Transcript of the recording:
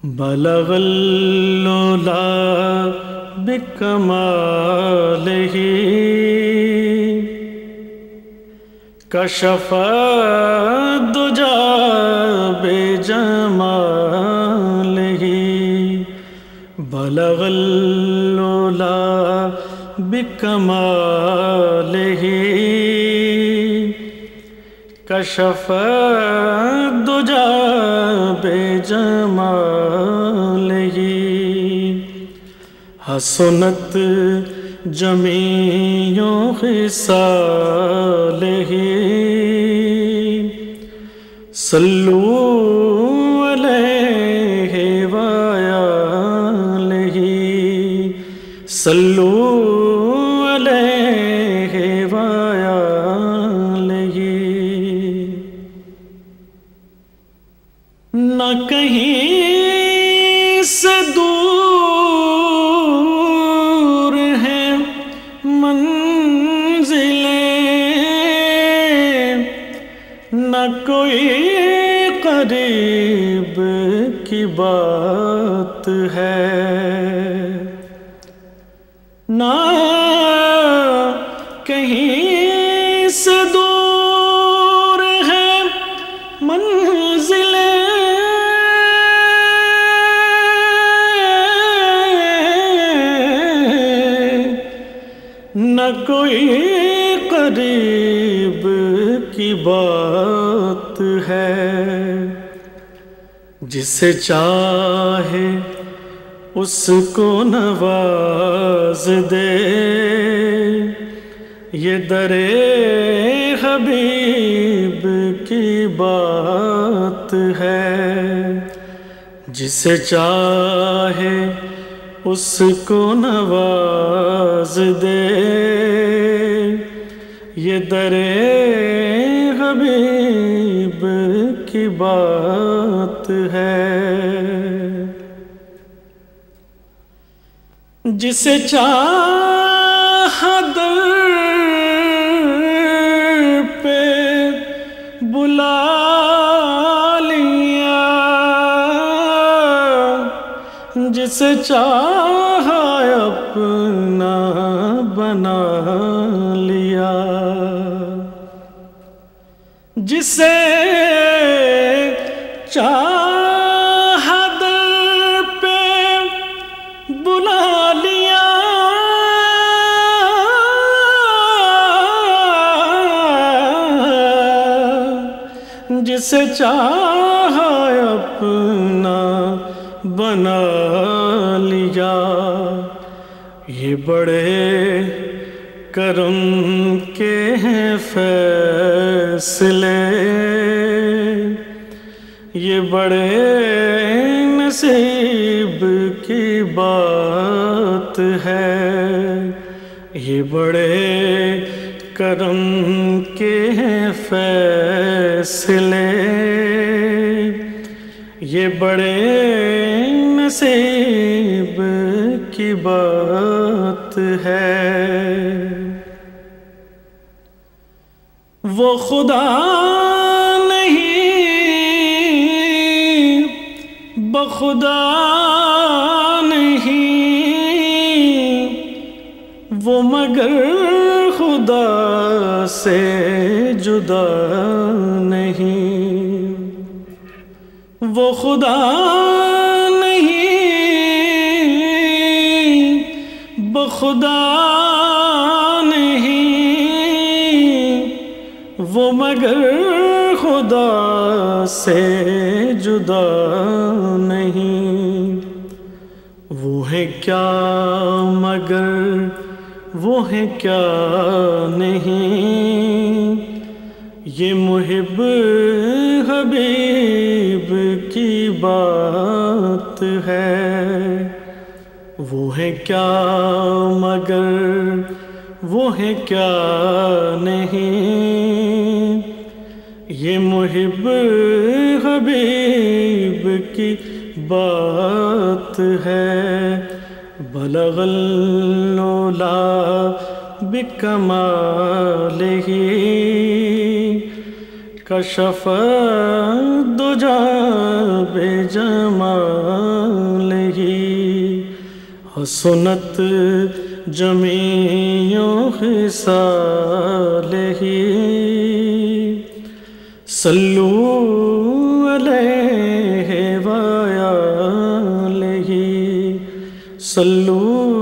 بلغ العلا بکمالہ کشف الدجا بجمالہ بلغ العلا بکمالہ کشف الدجا بجمالہ حسنت جمیع خصالہ صلوا علیہ وآلہ صلوا علیہ وآلہ نہ کہیں سے دور ہے منزلیں نہ کوئی قریب کی بات ہے نہ کہیں سے دور ہے منزلیں نہ کوئی قریب کی بات ہے جسے چاہے اس کو نواز دے یہ در حبیب کی بات ہے جسے چاہے اس کو نواز دے یہ در حبیب کی بات ہے جسے چاہا در پہ بلا لیا جسے چاہا اپنا بنا لیا جسے چاہا در پہ بلا لیا جسے چاہا اپنا بنا لیا یہ بڑے کرم کے ہیں فیصلے یہ بڑے نصیب کی بات ہے یہ بڑے کرم کے ہیں فیصلے یہ بڑے نصیب کی بات ہے وہ خدا نہیں بخدا نہیں وہ مگر خدا سے جدا نہیں وہ خدا نہیں بخدا نہیں وہ مگر خدا سے جدا نہیں وہ ہے کیا مگر وہ ہے کیا نہیں یہ محب حبیب کی بات ہے وہ ہے کیا مگر وہ ہے کیا نہیں یہ محب حبیب کی بات ہے بلغ العلا بکمالہ کشف الدجا بجمالہ حسنت جمیع خصالہ صلو علیہ وآلہ صلو